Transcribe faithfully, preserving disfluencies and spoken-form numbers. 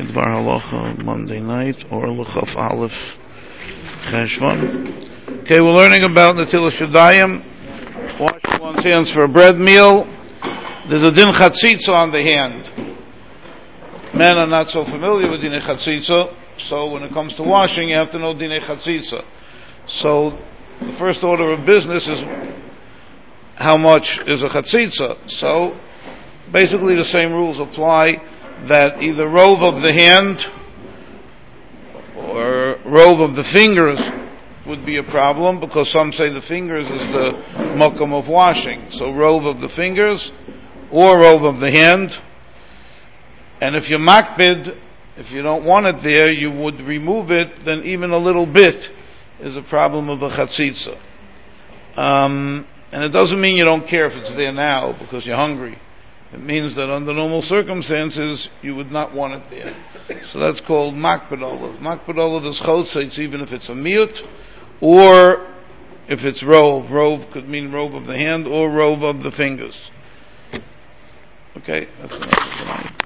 Dvar Halacha Monday night, or L'chaf Aleph Cheshvan. Okay, we're learning about Netilas Yadayim, washing one's hands for a bread meal. There's a din chatzitza on the hand. Men are not so familiar with dinei chatzitza, so when it comes to washing, you have to know dinei chatzitza. So the first order of business is how much is a chatzitza. So basically the same rules apply, that either rove of the hand or rove of the fingers would be a problem, because some say the fingers is the makom of washing. So rove of the fingers or rove of the hand. And if you're makbid, if you don't want it there, you would remove it, then even a little bit is a problem of a chatzitza. Um, and it doesn't mean you don't care if it's there now because you're hungry. It means that under normal circumstances, you would not want it there. So that's called makbid olav. Makbid olav is chotzeitz, even if it's a miut, or if it's rove. Rove could mean rove of the hand or rove of the fingers. Okay, that's enough for tonight.